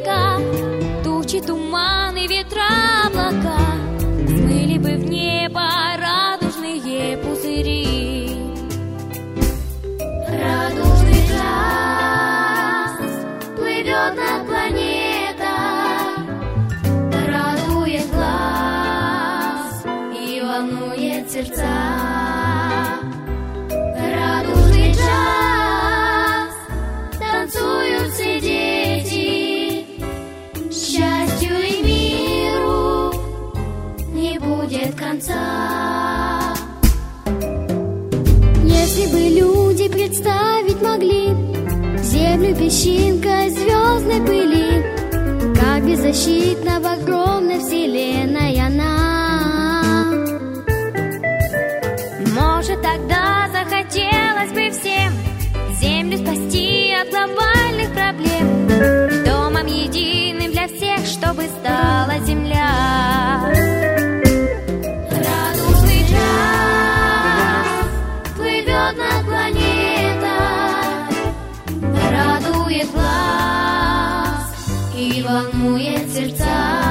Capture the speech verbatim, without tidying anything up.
река, тучи, туманы, ветра, облака смыли бы в небо радужные пузыри. Радужный час плывет над планетой, радует глаз и волнует сердца. Радужный час танцуют все дети, счастью и миру не будет конца. Если бы люди представить могли землю песчинкой звездной пыли, как беззащитна в огромной вселенной она, может, тогда захотелось бы всем землю спасти от глобальных проблем, домом единым для всех, чтобы стала земля. Радужный час плывет над планетой, радует глаз и волнует сердца.